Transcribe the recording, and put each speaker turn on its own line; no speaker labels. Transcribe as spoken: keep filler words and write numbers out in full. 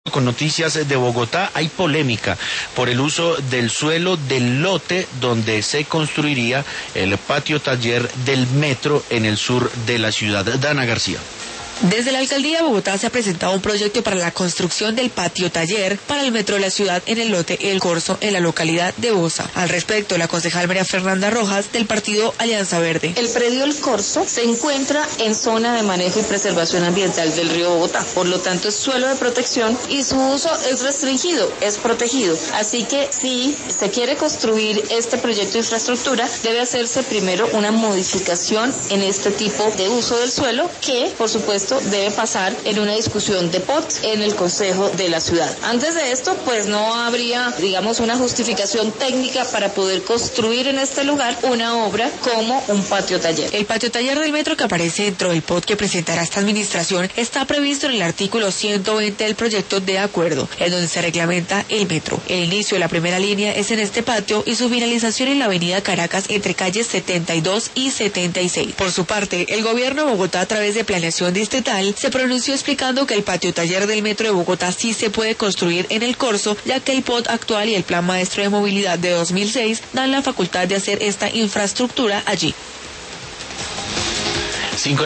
Con noticias de Bogotá, hay polémica por el uso del suelo del lote donde se construiría el patio taller del metro en el sur de la ciudad. Dana García.
Desde la Alcaldía de Bogotá se ha presentado un proyecto para la construcción del patio taller para el metro de la ciudad en el lote El Corso, en la localidad de Bosa. Al respecto, la concejal María Fernanda Rojas, del partido Alianza Verde.
El predio El Corso se encuentra en zona de manejo y preservación ambiental del río Bogotá. Por lo tanto, es suelo de protección y su uso es restringido, es protegido. Así que si se quiere construir este proyecto de infraestructura, debe hacerse primero una modificación en este tipo de uso del suelo que, por supuesto, debe pasar en una discusión de P O T en el Consejo de la Ciudad. Antes de esto, pues no habría, digamos, una justificación técnica para poder construir en este lugar una obra como un patio taller.
El patio taller del metro que aparece dentro del P O T que presentará esta administración está previsto en el artículo ciento veinte del proyecto de acuerdo, en donde se reglamenta el metro. El inicio de la primera línea es en este patio y su finalización en la avenida Caracas entre calles setenta y dos y setenta y seis. Por su parte, el gobierno de Bogotá, a través de planeación distrital, se pronunció explicando que el patio taller del metro de Bogotá sí se puede construir en el Corso, ya que el P O T actual y el Plan Maestro de Movilidad de dos mil seis dan la facultad de hacer esta infraestructura allí.